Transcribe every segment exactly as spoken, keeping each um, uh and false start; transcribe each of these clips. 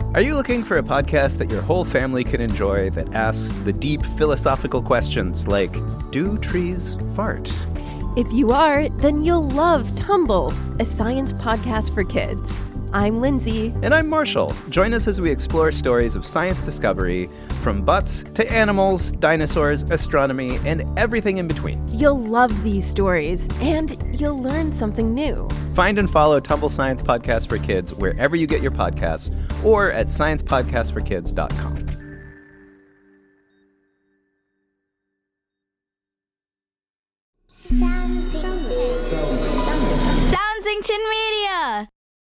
Are you looking for a podcast that your whole family can enjoy that asks the deep philosophical questions like, do trees fart? If you are, then you'll love Tumble, a science podcast for kids. I'm Lindsay. And I'm Marshall. Join us as we explore stories of science discovery, from butts to animals, dinosaurs, astronomy, and everything in between. You'll love these stories, and you'll learn something new. Find and follow Tumble Science Podcast for Kids wherever you get your podcasts, or at science podcast for kids dot com. Soundsington Media!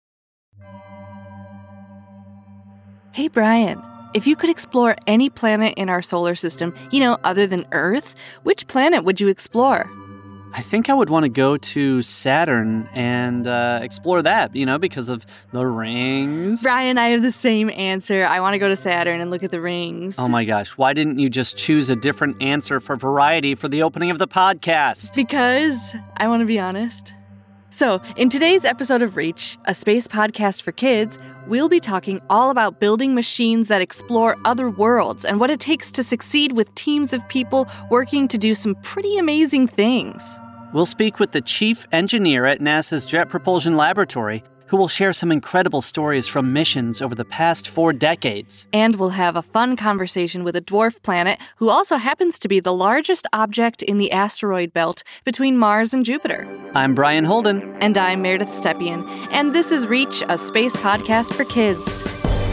Hey, Brian, if you could explore any planet in our solar system, you know, other than Earth, which planet would you explore? I think I would want to go to Saturn and uh, explore that, you know, because of the rings. Brian, I have the same answer. I want to go to Saturn and look at the rings. Oh my gosh, why didn't you just choose a different answer for variety for the opening of the podcast? Because I want to be honest. So, in today's episode of Reach, a space podcast for kids, we'll be talking all about building machines that explore other worlds and what it takes to succeed with teams of people working to do some pretty amazing things. We'll speak with the chief engineer at NASA's Jet Propulsion Laboratory, who will share some incredible stories from missions over the past four decades. And we'll have a fun conversation with a dwarf planet who also happens to be the largest object in the asteroid belt between Mars and Jupiter. I'm Brian Holden. And I'm Meredith Stepien. And this is Reach, a space podcast for kids.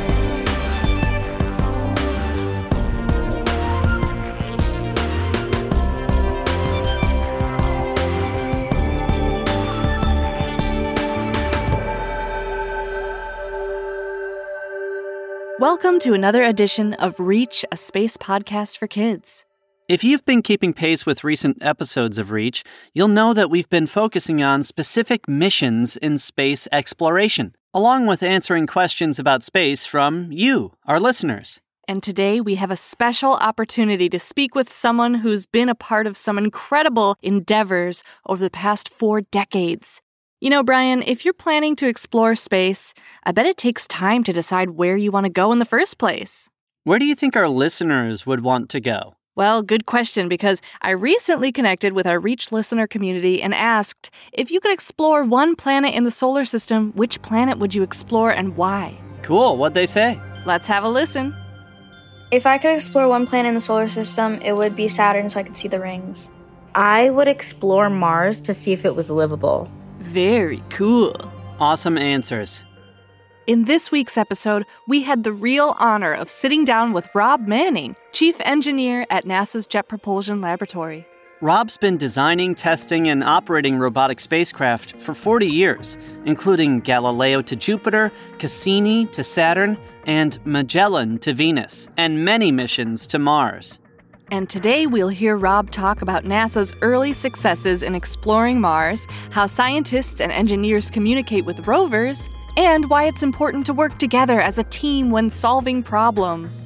Welcome to another edition of Reach, a space podcast for kids. If you've been keeping pace with recent episodes of Reach, you'll know that we've been focusing on specific missions in space exploration, along with answering questions about space from you, our listeners. And today we have a special opportunity to speak with someone who's been a part of some incredible endeavors over the past four decades. You know, Brian, if you're planning to explore space, I bet it takes time to decide where you want to go in the first place. Where do you think our listeners would want to go? Well, good question, because I recently connected with our Reach listener community and asked, if you could explore one planet in the solar system, which planet would you explore and why? Cool, what'd they say? Let's have a listen. If I could explore one planet in the solar system, it would be Saturn so I could see the rings. I would explore Mars to see if it was livable. Very cool. Awesome answers. In this week's episode, we had the real honor of sitting down with Rob Manning, chief engineer at NASA's Jet Propulsion Laboratory. Rob's been designing, testing, and operating robotic spacecraft for forty years, including Galileo to Jupiter, Cassini to Saturn, and Magellan to Venus, and many missions to Mars. And today we'll hear Rob talk about NASA's early successes in exploring Mars, how scientists and engineers communicate with rovers, and why it's important to work together as a team when solving problems.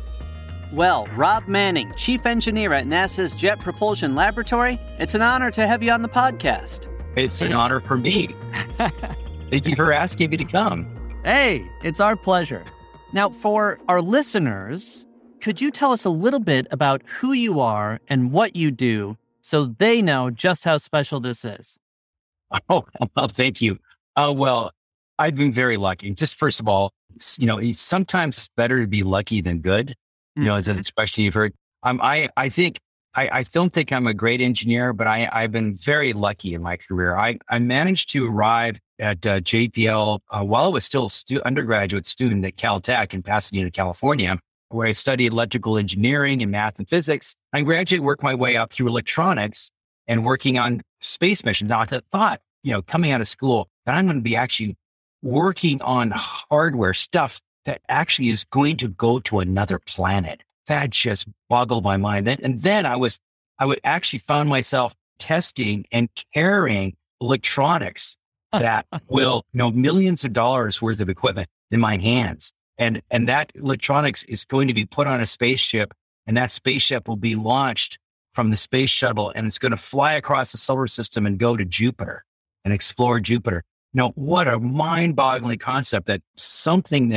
Well, Rob Manning, chief engineer at NASA's Jet Propulsion Laboratory, it's an honor to have you on the podcast. It's an honor for me. Thank you for asking me to come. Hey, it's our pleasure. Now, for our listeners, could you tell us a little bit about who you are and what you do so they know just how special this is? Oh, well, thank you. Uh, well, I've been very lucky. Just first of all, you know, it's sometimes better to be lucky than good. You know, as an expression you've heard. Um, I, I think, I, I don't think I'm a great engineer, but I, I've been very lucky in my career. I, I managed to arrive at uh, J P L uh, while I was still a stu- undergraduate student at Caltech in Pasadena, California, where I studied electrical engineering and math and physics. I graduated, worked my way out through electronics and working on space missions. Now, I thought, you know, coming out of school, that I'm going to be actually working on hardware stuff that actually is going to go to another planet. That just boggled my mind. And then I was, I would actually found myself testing and carrying electronics that will, you know, millions of dollars worth of equipment in my hands. And, and that electronics is going to be put on a spaceship, and that spaceship will be launched from the space shuttle, and it's going to fly across the solar system and go to Jupiter and explore Jupiter. Now, what a mind-boggling concept that something that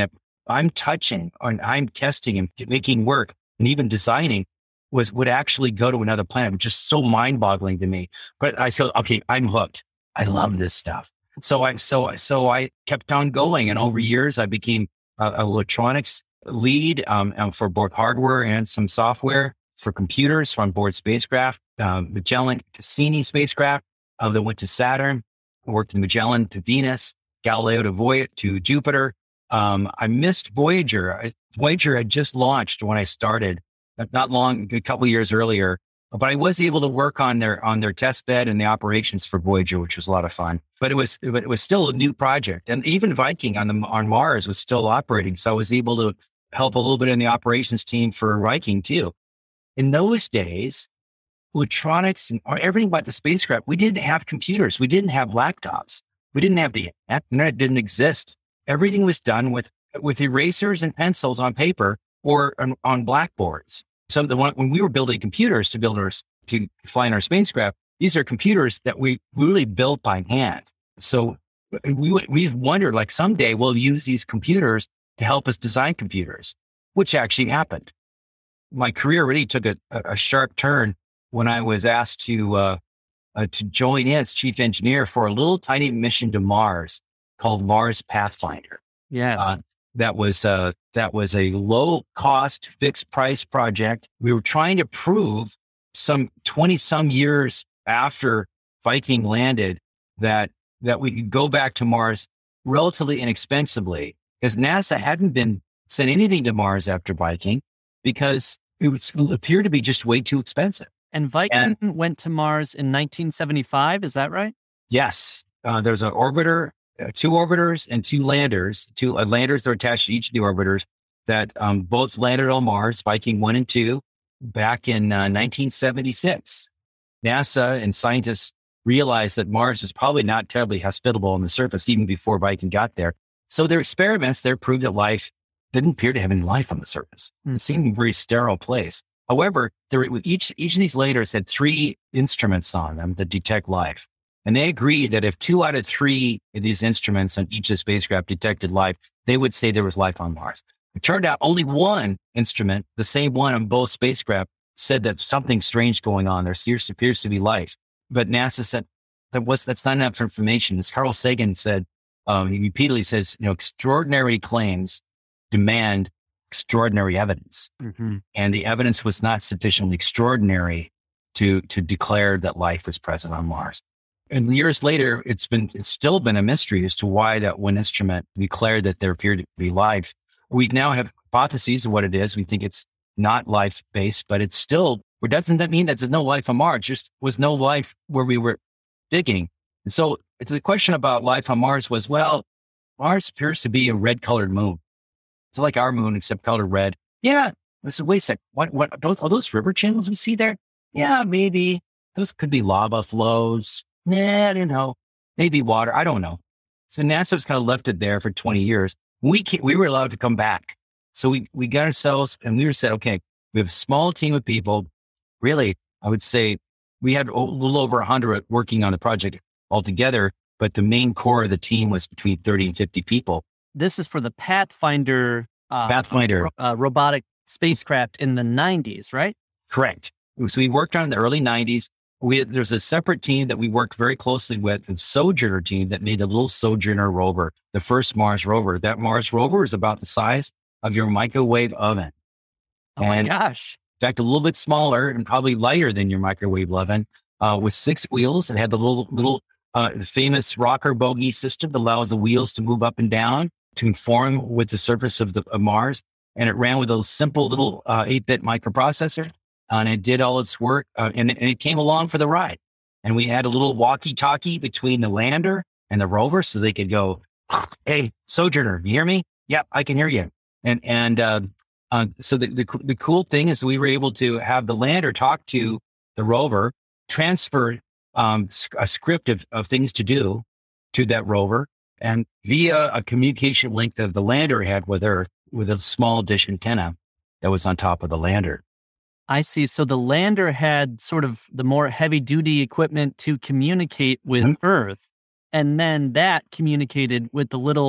I'm touching and I'm testing and making work and even designing was would actually go to another planet, which is so mind boggling to me. But I said, okay, I'm hooked. I love this stuff. So I, so, so I kept on going. And over years, I became an electronics lead um, um, for both hardware and some software for computers on board spacecraft, um, Magellan Cassini spacecraft uh, that went to Saturn. I worked in Magellan to Venus, Galileo to Voy- to Jupiter. Um, I missed Voyager. I, Voyager had just launched when I started. Not long, a couple of years earlier, but I was able to work on their on their test bed and the operations for Voyager, which was a lot of fun. But it was but it was still a new project, and even Viking on the on Mars was still operating. So I was able to help a little bit in the operations team for Viking too. In those days, electronics and everything about the spacecraft, we didn't have computers, we didn't have laptops, we didn't have the internet. Internet didn't exist. Everything was done with with erasers and pencils on paper or on, on blackboards. So the one, when we were building computers to build our, to fly in our spacecraft, these are computers that we really built by hand. So we, we've wondered, like, someday we'll use these computers to help us design computers, which actually happened. My career really took a, a sharp turn when I was asked to, uh, uh, to join in as chief engineer for a little tiny mission to Mars called Mars Pathfinder. Yeah. Uh, That was uh, that was a low cost fixed price project. We were trying to prove some twenty some years after Viking landed that that we could go back to Mars relatively inexpensively, because NASA hadn't been sent anything to Mars after Viking because it was, appeared to be just way too expensive. And Viking and, went to Mars in nineteen seventy-five. Is that right? Yes, uh, there's an orbiter. Uh, two orbiters and two landers, two uh, landers that are attached to each of the orbiters that um, both landed on Mars, Viking one and two, back in uh, nineteen seventy-six. NASA and scientists realized that Mars was probably not terribly hospitable on the surface even before Viking got there. So their experiments there proved that life didn't appear to have any life on the surface. Mm. It seemed a very sterile place. However, there, each, each of these landers had three instruments on them that detect life. And they agreed that if two out of three of these instruments on each of the spacecraft detected life, they would say there was life on Mars. It turned out only one instrument, the same one on both spacecraft, said that something strange going on. There appears to be life. But NASA said that was that's not enough information. As Carl Sagan said, um, he repeatedly says, you know, extraordinary claims demand extraordinary evidence. Mm-hmm. And the evidence was not sufficiently extraordinary to to declare that life was present on Mars. And years later, it's been, it's still been a mystery as to why that one instrument declared that there appeared to be life. We now have hypotheses of what it is. We think it's not life-based, but it's still, or doesn't that mean that there's no life on Mars? Just was no life where we were digging. And so the question about life on Mars was, well, Mars appears to be a red colored moon. It's like our moon, except colored red. Yeah. I said, wait a second. What, what, those, are those river channels we see there? Yeah, maybe. Those could be lava flows. Nah, I don't know. Maybe water. I don't know. So NASA was kind of left it there for twenty years. We can't, we were allowed to come back. So we, we got ourselves and we were said, okay, we have a small team of people. Really, I would say we had a little over a hundred working on the project altogether, but the main core of the team was between thirty and fifty people. This is for the Pathfinder, uh, Pathfinder uh, robotic spacecraft in the nineties, right? Correct. So we worked on in the early nineties. We had, there's a separate team that we worked very closely with, the Sojourner team that made the little Sojourner rover, the first Mars rover. That Mars rover is about the size of your microwave oven. Oh and my gosh. In fact, a little bit smaller and probably lighter than your microwave oven, uh, with six wheels. It had the little, little uh, famous rocker bogie system that allowed the wheels to move up and down to conform with the surface of, the, of Mars. And it ran with a simple little uh, eight-bit microprocessor. And it did all its work, uh, and, and it came along for the ride. And we had a little walkie-talkie between the lander and the rover, so they could go, "Hey, Sojourner, you hear me? Yep, I can hear you." And and uh, uh, so the, the the cool thing is we were able to have the lander talk to the rover, transfer um, a script of, of things to do to that rover, and via a communication link that the lander had with Earth, with a small dish antenna that was on top of the lander. I see. So the lander had sort of the more heavy duty equipment to communicate with mm-hmm. Earth. And then that communicated with the little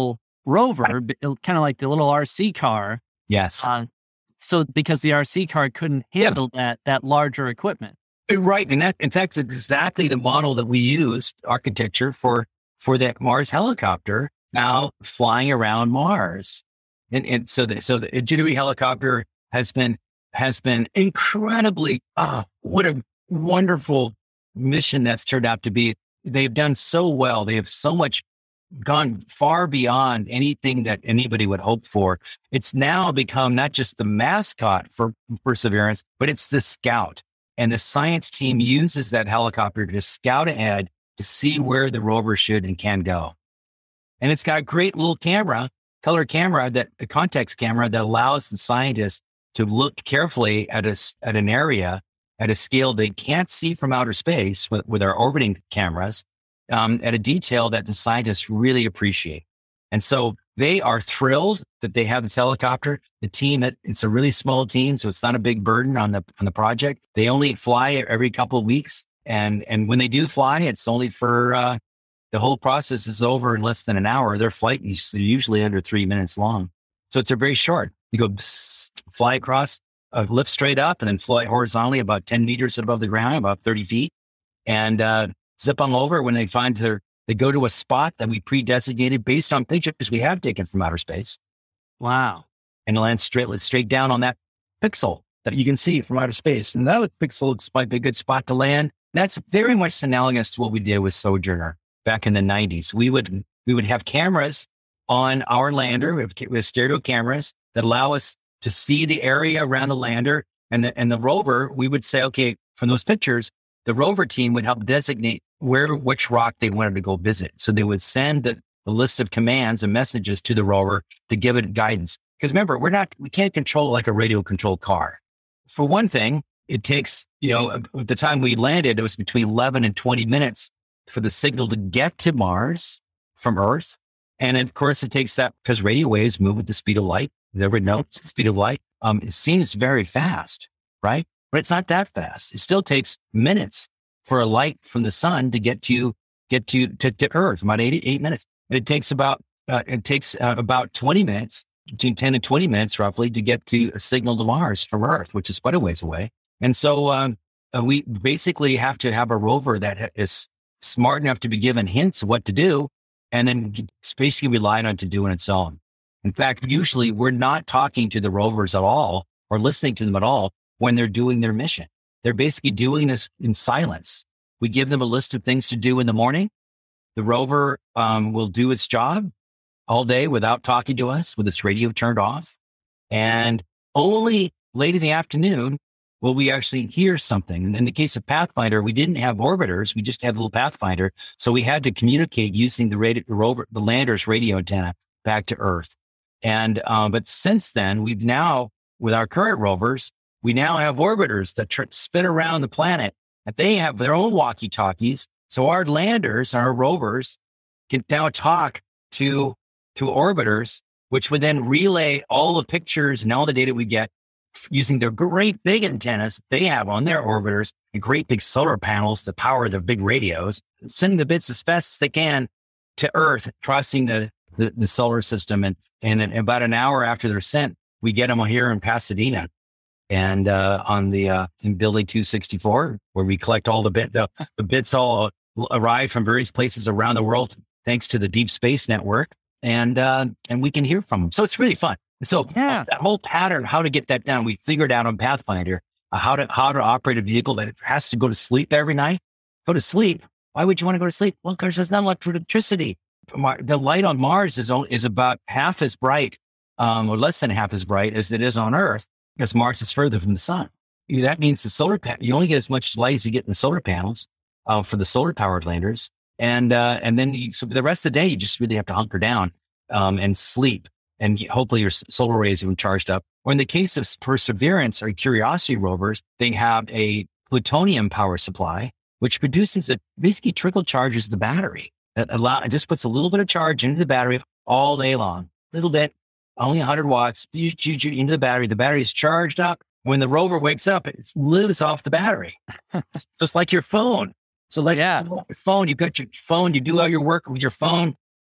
rover, kind of like the little R C car. Yes. Uh, so because the R C car couldn't handle yeah. that that larger equipment. Right. And that, in fact, it's exactly the model that we used, architecture, for for that Mars helicopter now flying around Mars. And, and so the, so the Ingenuity helicopter has been has been incredibly, ah, what a wonderful mission that's turned out to be. They've done so well. They have so much gone far beyond anything that anybody would hope for. It's now become not just the mascot for Perseverance, but it's the scout. And the science team uses that helicopter to scout ahead to see where the rover should and can go. And it's got a great little camera, color camera, that a context camera that allows the scientists to look carefully at a, at an area at a scale they can't see from outer space with, with our orbiting cameras, um, at a detail that the scientists really appreciate. And so they are thrilled that they have this helicopter. The team, it's a really small team, so it's not a big burden on the on the project. They only fly every couple of weeks. And and when they do fly, it's only for, uh, the whole process is over in less than an hour. Their flight is usually under three minutes long. So it's a very short. You go psst, fly across, uh, lift straight up, and then fly horizontally about ten meters above the ground, about thirty feet, and uh, zip on over. When they find their, they go to a spot that we pre-designated based on pictures we have taken from outer space. Wow. And land straight, straight down on that pixel that you can see from outer space. And that pixel looks like a good spot to land. That's very much analogous to what we did with Sojourner back in the nineties. We would, we would have cameras on our lander. We have, we have stereo cameras that allow us to see the area around the lander, and the, and the rover. We would say, okay, from those pictures, the rover team would help designate where, which rock they wanted to go visit. So they would send the, the list of commands and messages to the rover to give it guidance. Because remember, we're not, we can't control it like a radio controlled car. For one thing, it takes, you know, at the time we landed, it was between eleven and twenty minutes for the signal to get to Mars from Earth. And of course, it takes that because radio waves move at the speed of light. Everyone knows the speed of light. Um, it seems very fast, right? But it's not that fast. It still takes minutes for a light from the sun to get to get to to, to Earth, about eighty-eight minutes. And it takes about uh, it takes uh, about twenty minutes, between ten and twenty minutes, roughly, to get to a signal to Mars from Earth, which is quite a ways away. And so um, uh, we basically have to have a rover that is smart enough to be given hints of what to do, and then basically relied on to do on its own. In fact, usually we're not talking to the rovers at all or listening to them at all when they're doing their mission. They're basically doing this in silence. We give them a list of things to do in the morning. The rover um, will do its job all day without talking to us, with its radio turned off. And only late in the afternoon will we actually hear something. And in the case of Pathfinder, we didn't have orbiters. We just had a little Pathfinder. So we had to communicate using the, radio, the rover, the lander's radio antenna back to Earth. And, um, but since then, we've now, with our current rovers, we now have orbiters that tr- spin around the planet, and they have their own walkie-talkies. So our landers, our rovers, can now talk to, to orbiters, which would then relay all the pictures and all the data we get using their great big antennas they have on their orbiters and great big solar panels that power the big radios, sending the bits as fast as they can to Earth, crossing the, the, the solar system. And, and in about an hour after they're sent, we get them here in Pasadena and uh, on the uh, in building two sixty-four, where we collect all the bit, the, the bits all arrive from various places around the world, thanks to the Deep Space Network. And, uh, and we can hear from them. So it's really fun. So yeah, uh, that whole pattern, how to get that done, we figured out on Pathfinder, uh, how to, how to operate a vehicle that has to go to sleep every night. Go to sleep. Why would you want to go to sleep? Well, because there's not electricity. The light on Mars is only, is about half as bright, um, or less than half as bright as it is on Earth, because Mars is further from the sun. That means the solar panel, you only get as much light as you get in the solar panels, uh, for the solar powered landers. And, uh, and then you, so the rest of the day, you just really have to hunker down, um, and sleep. And hopefully your solar arrays have been charged up. Or in the case of Perseverance or Curiosity rovers, they have a plutonium power supply, which produces a basically trickle charges the battery. That allow it just puts a little bit of charge into the battery all day long. A little bit, only one hundred watts into the battery. The battery is charged up. When the rover wakes up, it lives off the battery. So it's like your phone. So like yeah. your phone, you've got your phone, you do all your work with your phone.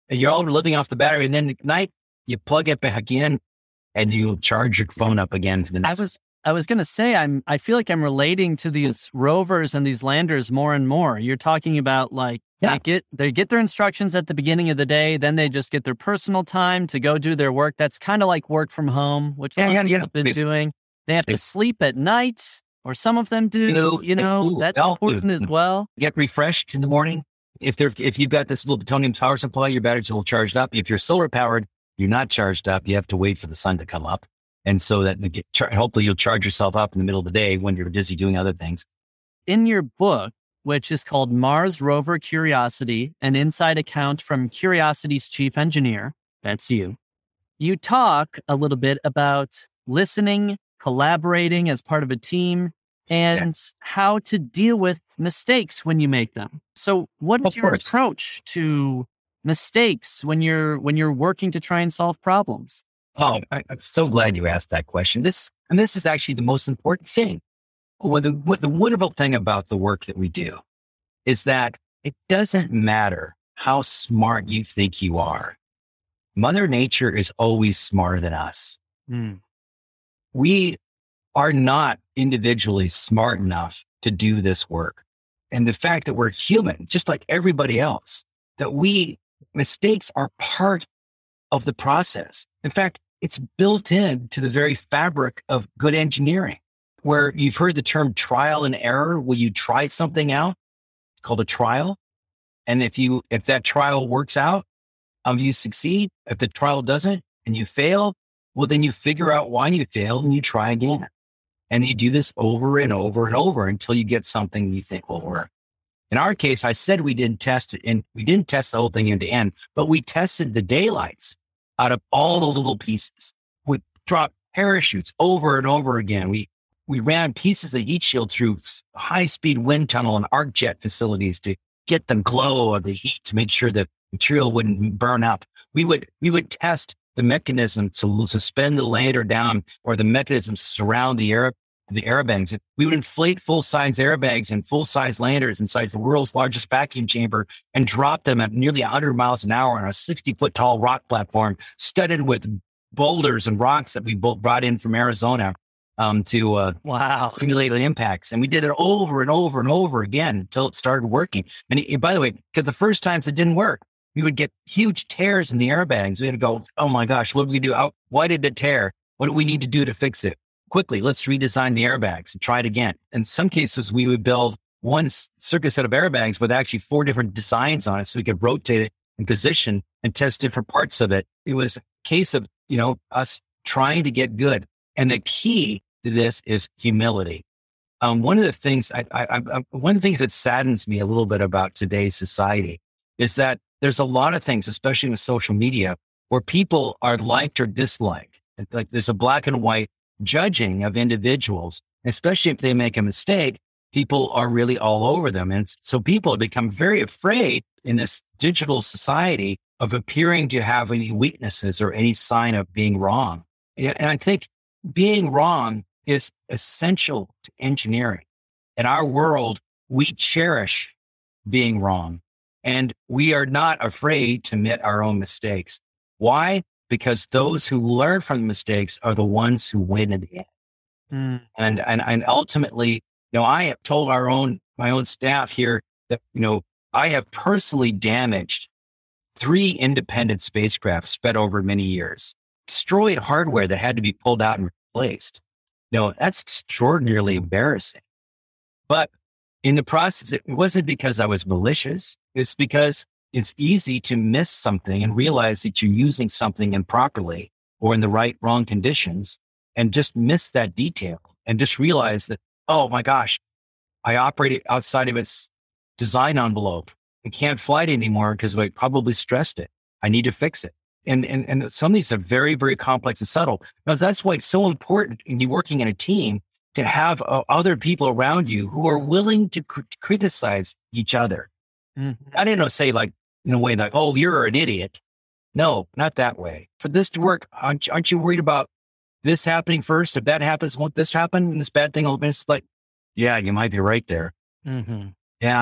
and you're all living off the battery. And then at night, you plug it back in and you charge your phone up again for the next. I was, I was going to say, I'm, I feel like I'm relating to these rovers and these landers more and more. You're talking about like, yeah. they get, they get their instructions at the beginning of the day. Then they just get their personal time to go do their work. That's kind of like work from home, which yeah, a lot yeah, of yeah. people have been doing. They have to sleep at night, or some of them do, you know, you know that's important as well. Get refreshed in the morning. If they're, if you've got this little plutonium power supply, your batteries will charged up. If you're solar powered, you're not charged up. You have to wait for the sun to come up. And so that you get, hopefully you'll charge yourself up in the middle of the day when you're busy doing other things. In your book, which is called Mars Rover Curiosity, an inside account from Curiosity's chief engineer, that's you, you talk a little bit about listening, collaborating as part of a team, and yeah. how to deal with mistakes when you make them. So what is of your course. approach to mistakes when you're when you're working to try and solve problems? Oh, I, I'm so glad you asked that question. This and this is actually the most important thing. Well, the, what the wonderful thing about the work that we do is that it doesn't matter how smart you think you are. Mother Nature is always smarter than us. Mm. We are not individually smart enough to do this work. And the fact that we're human, just like everybody else, that we, mistakes are part of the process. In fact, it's built into the very fabric of good engineering, where you've heard the term trial and error. Will you try something out? It's called a trial. And if you, if that trial works out, um, you succeed. If the trial doesn't and you fail, well, then you figure out why you failed and you try again. And you do this over and over and over until you get something you think will work. In our case, I said we didn't test it, and we didn't test the whole thing end to end, but we tested the daylights out of all the little pieces. We dropped parachutes over and over again. We we ran pieces of heat shield through high-speed wind tunnel and arc jet facilities to get the glow of the heat to make sure the material wouldn't burn up. We would we would test the mechanism to suspend the lander down, or the mechanism to surround the air, the airbags. We would inflate full-size airbags and full-size landers inside the world's largest vacuum chamber and drop them at nearly one hundred miles an hour on a sixty-foot tall rock platform studded with boulders and rocks that we both brought in from Arizona um, to uh, wow. simulate the impacts. And we did it over and over and over again until it started working. And it, by the way, because the first times it didn't work, we would get huge tears in the airbags. We had to go, oh my gosh, what do we do? How, why did it tear? What do we need to do to fix it? Quickly, let's redesign the airbags and try it again. In some cases, we would build one circuit set of airbags with actually four different designs on it, so we could rotate it in position and test different parts of it. It was a case of, you know, us trying to get good. And the key to this is humility. Um, one of the things, I, I, I, one of the things that saddens me a little bit about today's society is that there's a lot of things, especially with social media, where people are liked or disliked. Like there's a black and white judging of individuals, especially if they make a mistake. People are really all over them. And so people have become very afraid in this digital society of appearing to have any weaknesses or any sign of being wrong. And I think being wrong is essential to engineering. In our world, we cherish being wrong. And we are not afraid to admit our own mistakes. Why? Because those who learn from the mistakes are the ones who win in the end. Mm. And, and, and ultimately, you know, I have told our own, my own staff here that, you know, I have personally damaged three independent spacecraft spread over many years, destroyed hardware that had to be pulled out and replaced. You know, that's extraordinarily embarrassing. But in the process, it wasn't because I was malicious. It's because it's easy to miss something and realize that you're using something improperly or in the right, wrong conditions, and just miss that detail and just realize that, oh my gosh, I operated outside of its design envelope. I can't fly it anymore because I probably stressed it. I need to fix it. And, and, and some of these are very, very complex and subtle. Now, that's why it's so important in you working in a team to have uh, other people around you who are willing to cr- criticize each other. Mm-hmm. I didn't say like, in a way like, oh, you're an idiot. No, not that way. For this to work, aren't, aren't you worried about this happening first? If that happens, won't this happen? And this bad thing will happen? It's like, yeah, you might be right there. Mm-hmm. Yeah.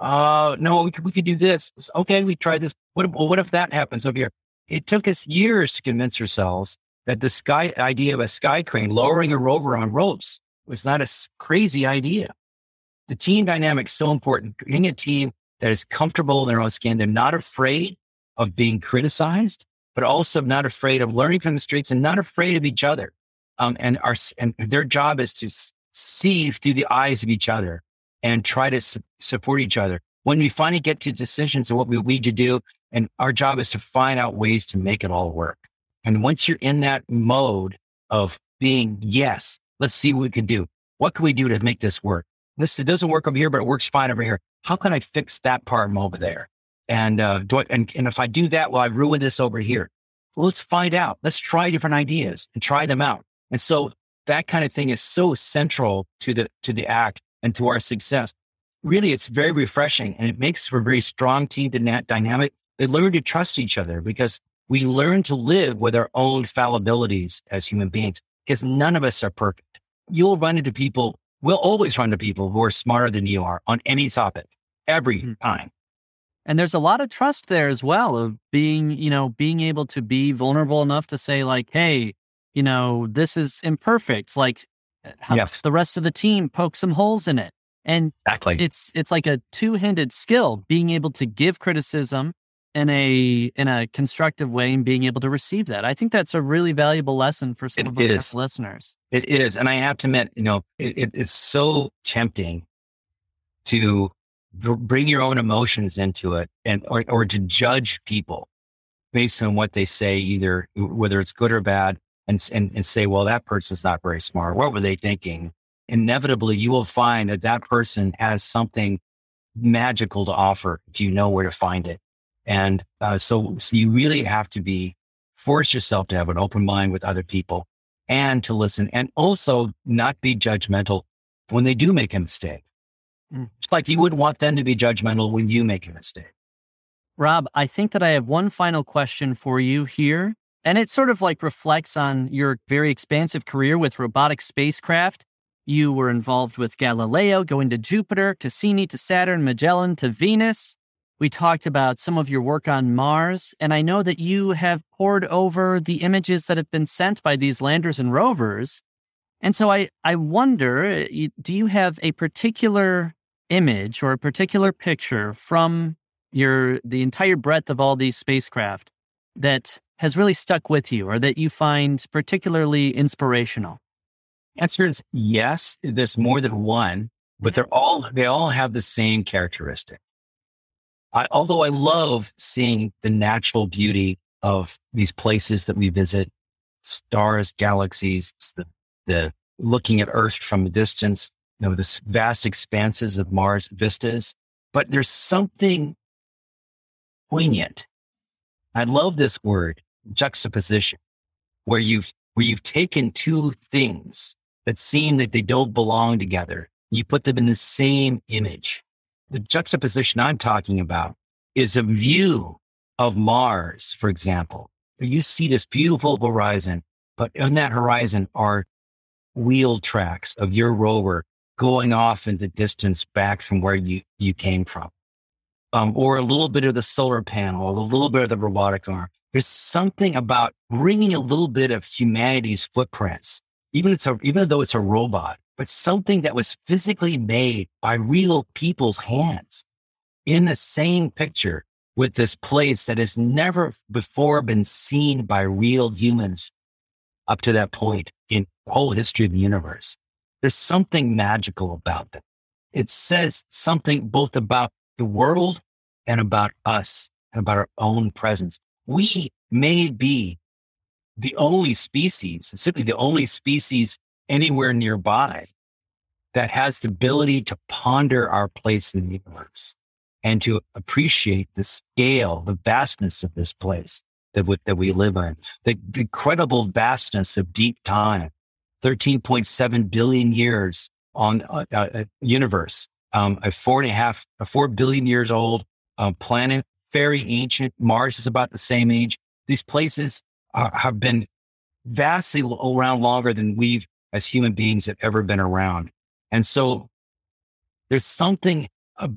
Uh, no, we could, we could do this. Okay, we tried this. What, well, what if that happens over here? It took us years to convince ourselves that the sky idea of a sky crane lowering a rover on ropes was not a s- crazy idea. The team dynamic is so important. Being a team that is comfortable in their own skin, they're not afraid of being criticized, but also not afraid of learning from the streets and not afraid of each other. Um, and our and their job is to s- see through the eyes of each other and try to su- support each other. When we finally get to decisions of what we need to do, and our job is to find out ways to make it all work. And once you're in that mode of being, yes, let's see what we can do. What can we do to make this work? This, it doesn't work over here, but it works fine over here. How can I fix that part from over there? And, uh, do I, and, and if I do that, will I ruin this over here? Well, let's find out. Let's try different ideas and try them out. And so that kind of thing is so central to the, to the act and to our success. Really, it's very refreshing, and it makes for a very strong team dynamic. They learn to trust each other because we learn to live with our own fallibilities as human beings, because none of us are perfect. You'll run into people, we'll always run into people who are smarter than you are on any topic, every mm-hmm. time. And there's a lot of trust there as well of being, you know, being able to be vulnerable enough to say like, hey, you know, this is imperfect. Like yes. the rest of the team poke some holes in it. And exactly. it's, it's like a two-handed skill, being able to give criticism in a, in a constructive way and being able to receive that. I think that's a really valuable lesson for some it of our is. listeners. It is. And I have to admit, you know, it, it, it's so tempting to bring your own emotions into it and, or, or to judge people based on what they say, either whether it's good or bad, and, and, and say, well, that person's not very smart. What were they thinking? Inevitably, you will find that that person has something magical to offer if you know where to find it. And uh, so, so you really have to be, force yourself to have an open mind with other people and to listen, and also not be judgmental when they do make a mistake. Mm. It's like you wouldn't want them to be judgmental when you make a mistake. Rob, I think that I have one final question for you here. And it sort of like reflects on your very expansive career with robotic spacecraft. You were involved with Galileo, going to Jupiter, Cassini to Saturn, Magellan to Venus. We talked about some of your work on Mars, and I know that you have pored over the images that have been sent by these landers and rovers. And so I, I wonder, do you have a particular image or a particular picture from your the entire breadth of all these spacecraft that has really stuck with you or that you find particularly inspirational? Answer is yes. There's more than one, but they're all, they all have the same characteristic. I, although I love seeing the natural beauty of these places that we visit, stars, galaxies, the, the looking at Earth from a distance, you know, this vast expanses of Mars vistas, but there's something poignant. I love this word, juxtaposition, where you've, where you've taken two things that seem that they don't belong together. You put them in the same image. The juxtaposition I'm talking about is a view of Mars, for example. You see this beautiful horizon, but on that horizon are wheel tracks of your rover going off in the distance back from where you, you came from. Um, or a little bit of the solar panel, or a little bit of the robotic arm. There's something about bringing a little bit of humanity's footprints, even it's a, even though it's a robot, but something that was physically made by real people's hands in the same picture with this place that has never before been seen by real humans up to that point in the whole history of the universe. There's something magical about that. It says something both about the world and about us and about our own presence. We may be the only species, simply the only species anywhere nearby that has the ability to ponder our place in the universe and to appreciate the scale, the vastness of this place that we, that we live in, the, the incredible vastness of deep time, thirteen point seven billion years on a, a universe, um, a four and a half, a four billion years old uh, planet, very ancient. Mars is about the same age. These places are, have been vastly around longer than we've, as human beings, have ever been around. And so there's something about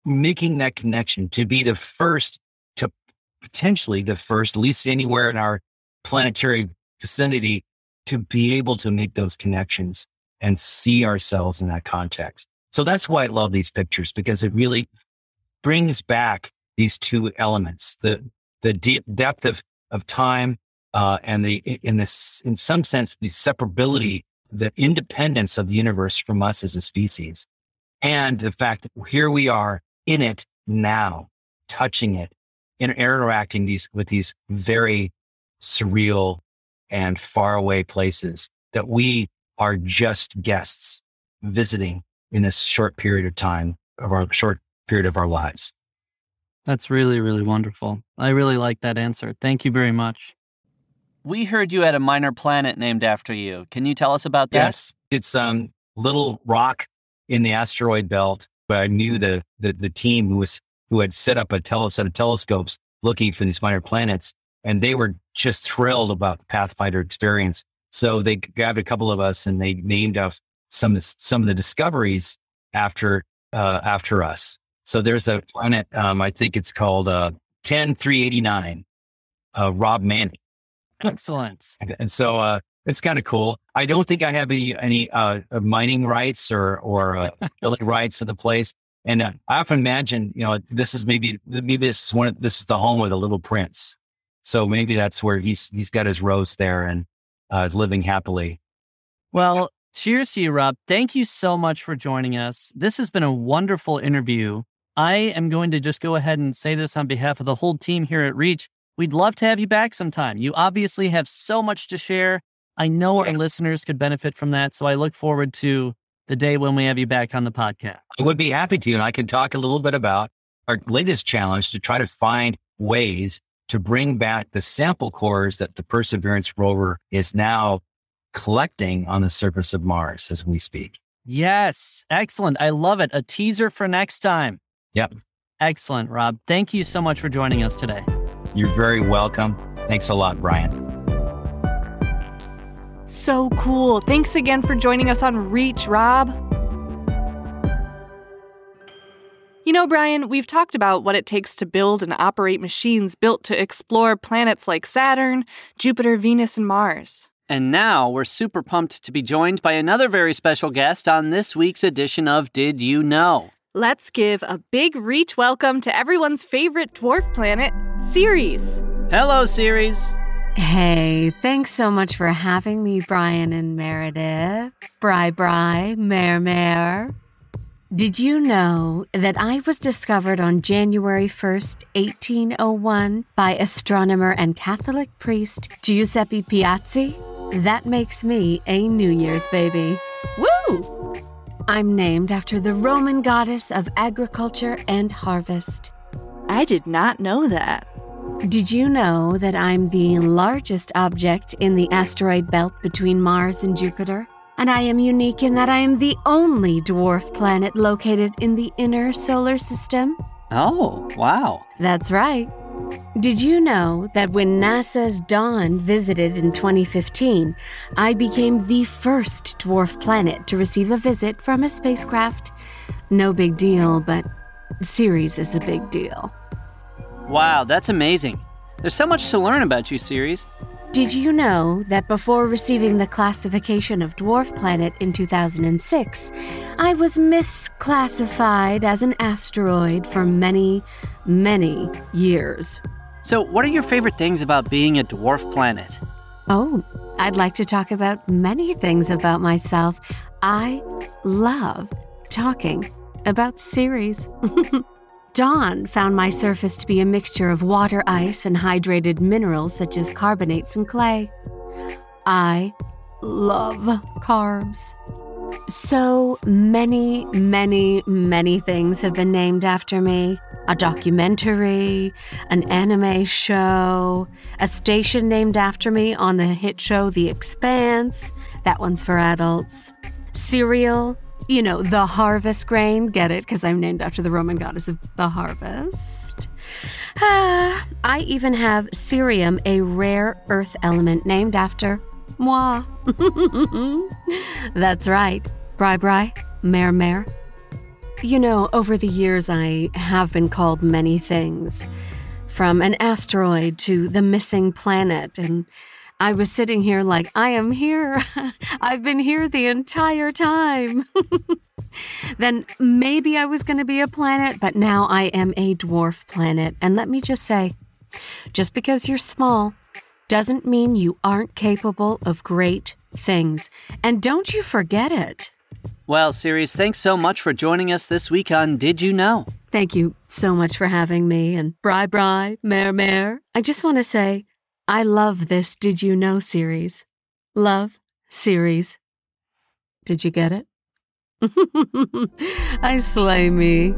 making that connection to be the first to potentially the first, at least anywhere in our planetary vicinity, to be able to make those connections and see ourselves in that context. So that's why I love these pictures, because it really brings back these two elements, the the deep depth of, of time uh, and the in this in some sense the separability, the independence of the universe from us as a species, and the fact that here we are in it now, touching it, and interacting these with these very surreal and faraway places that we are just guests visiting in this short period of time of our short period of our lives. That's really, really wonderful. I really like that answer. Thank you very much. We heard you had a minor planet named after you. Can you tell us about that? Yes, it's um little rock in the asteroid belt. But I knew the the, the team who was who had set up a tele, set of telescopes looking for these minor planets, and they were just thrilled about the Pathfinder experience. So they grabbed a couple of us and they named us some of the, some of the discoveries after uh, after us. So there's a planet, um, I think it's called uh, ten three eighty-nine, uh, Rob Manning. Excellent. And so uh, it's kind of cool. I don't think I have any any uh, mining rights or or uh, building rights of the place. And uh, I often imagine, you know, this is maybe maybe this is one of, this is the home of the Little Prince. So maybe that's where he's he's got his rose there and uh, is living happily. Well, cheers to you, Rob. Thank you so much for joining us. This has been a wonderful interview. I am going to just go ahead and say this on behalf of the whole team here at Reach. We'd love to have you back sometime. You obviously have so much to share. I know our listeners could benefit from that, so I look forward to the day when we have you back on the podcast. I would be happy to, and I can talk a little bit about our latest challenge to try to find ways to bring back the sample cores that the Perseverance rover is now collecting on the surface of Mars as we speak. Yes, excellent. I love it. A teaser for next time. Yep. Excellent, Rob. Thank you so much for joining us today. You're very welcome. Thanks a lot, Brian. So cool. Thanks again for joining us on Reach, Rob. You know, Brian, we've talked about what it takes to build and operate machines built to explore planets like Saturn, Jupiter, Venus, and Mars. And now we're super pumped to be joined by another very special guest on this week's edition of Did You Know? Let's give a big Reach welcome to everyone's favorite dwarf planet, Ceres. Hello, Ceres. Hey, thanks so much for having me, Brian and Meredith. Bri Bri, Mare Mare. Did you know that I was discovered on January first, eighteen oh one by astronomer and Catholic priest Giuseppe Piazzi? That makes me a New Year's baby. Woo! I'm named after the Roman goddess of agriculture and harvest. I did not know that. Did you know that I'm the largest object in the asteroid belt between Mars and Jupiter? And I am unique in that I am the only dwarf planet located in the inner solar system? Oh, wow. That's right. Did you know that when NASA's Dawn visited in twenty fifteen, I became the first dwarf planet to receive a visit from a spacecraft? No big deal, but Ceres is a big deal. Wow, that's amazing. There's so much to learn about you, Ceres. Did you know that before receiving the classification of dwarf planet in two thousand six, I was misclassified as an asteroid for many, many years? So what are your favorite things about being a dwarf planet? Oh, I'd like to talk about many things about myself. I love talking about Ceres. Dawn found my surface to be a mixture of water, ice, and hydrated minerals such as carbonates and clay. I love carbs. So many, many, many things have been named after me. A documentary, an anime show, a station named after me on the hit show The Expanse. That one's for adults. Cereal. You know, the harvest grain. Get it? Because I'm named after the Roman goddess of the harvest. Ah, I even have cerium, a rare earth element named after moi. That's right. Bri Bri, Mare Mare. You know, over the years, I have been called many things. From an asteroid to the missing planet, and I was sitting here like, I am here. I've been here the entire time. Then maybe I was going to be a planet, but now I am a dwarf planet. And let me just say, just because you're small doesn't mean you aren't capable of great things. And don't you forget it. Well, Ceres, thanks so much for joining us this week on Did You Know? Thank you so much for having me. And bri bri, mare mare. I just want to say, I love this Did You Know series. Love series. Did you get it? I slay me.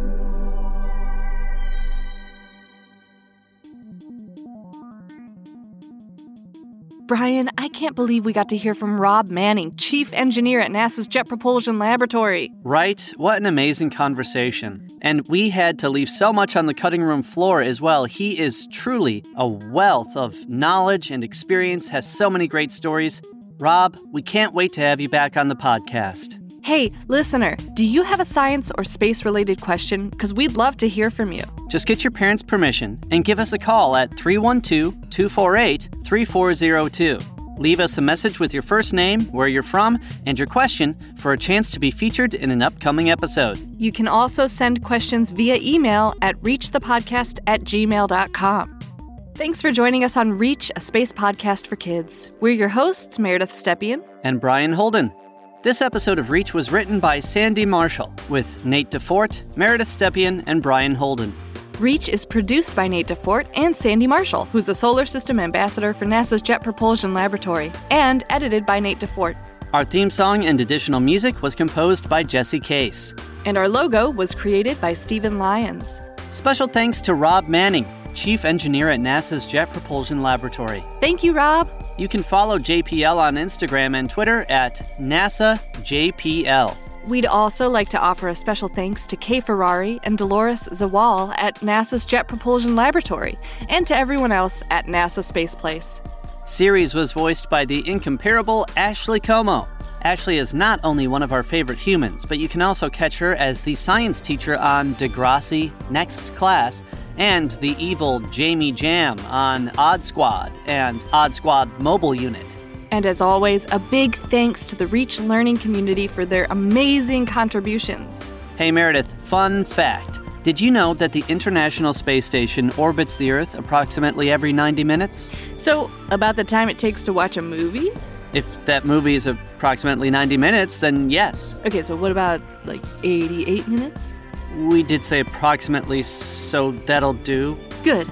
Brian, I can't believe we got to hear from Rob Manning, Chief Engineer at NASA's Jet Propulsion Laboratory. Right? What an amazing conversation. And we had to leave so much on the cutting room floor as well. He is truly a wealth of knowledge and experience, has so many great stories. Rob, we can't wait to have you back on the podcast. Hey, listener, do you have a science or space-related question? Because we'd love to hear from you. Just get your parents' permission and give us a call at three one two, two four eight, three four zero two. Leave us a message with your first name, where you're from, and your question for a chance to be featured in an upcoming episode. You can also send questions via email at reachthepodcast at gmail dot com. Thanks for joining us on Reach, a space podcast for kids. We're your hosts, Meredith Stepien and Brian Holden. This episode of Reach was written by Sandy Marshall, with Nate DeFort, Meredith Stepien, and Brian Holden. Reach is produced by Nate DeFort and Sandy Marshall, who's a Solar System Ambassador for NASA's Jet Propulsion Laboratory, and edited by Nate DeFort. Our theme song and additional music was composed by Jesse Case. And our logo was created by Stephen Lyons. Special thanks to Rob Manning, Chief Engineer at NASA's Jet Propulsion Laboratory. Thank you, Rob. You can follow J P L on Instagram and Twitter at NASA J P L. We'd also like to offer a special thanks to Kay Ferrari and Dolores Zawal at NASA's Jet Propulsion Laboratory, and to everyone else at NASA Space Place. Ceres was voiced by the incomparable Ashley Como. Ashley is not only one of our favorite humans, but you can also catch her as the science teacher on Degrassi Next Class, and the evil Jamie Jam on Odd Squad and Odd Squad Mobile Unit. And as always, a big thanks to the Reach learning community for their amazing contributions. Hey Meredith, fun fact. Did you know that the International Space Station orbits the Earth approximately every ninety minutes? So, about the time it takes to watch a movie? If that movie is approximately ninety minutes, then yes. Okay, so what about, like, eighty-eight minutes? We did say approximately, so that'll do. Good.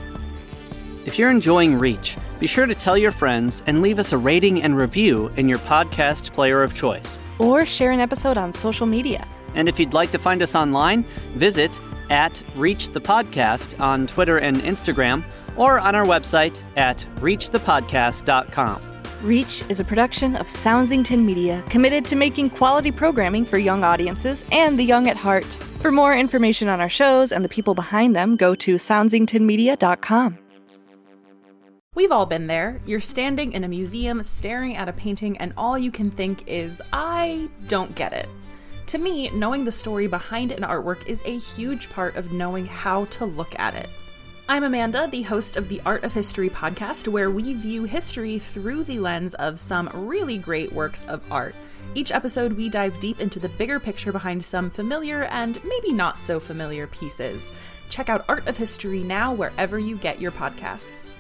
If you're enjoying Reach, be sure to tell your friends and leave us a rating and review in your podcast player of choice. Or share an episode on social media. And if you'd like to find us online, visit at Reach the Podcast on Twitter and Instagram, or on our website at reach the podcast dot com. Reach is a production of Soundsington Media, committed to making quality programming for young audiences and the young at heart. For more information on our shows and the people behind them, go to soundsington media dot com. We've all been there. You're standing in a museum staring at a painting and all you can think is, I don't get it. To me, knowing the story behind an artwork is a huge part of knowing how to look at it. I'm Amanda, the host of the Art of History podcast, where we view history through the lens of some really great works of art. Each episode, we dive deep into the bigger picture behind some familiar and maybe not so familiar pieces. Check out Art of History now wherever you get your podcasts.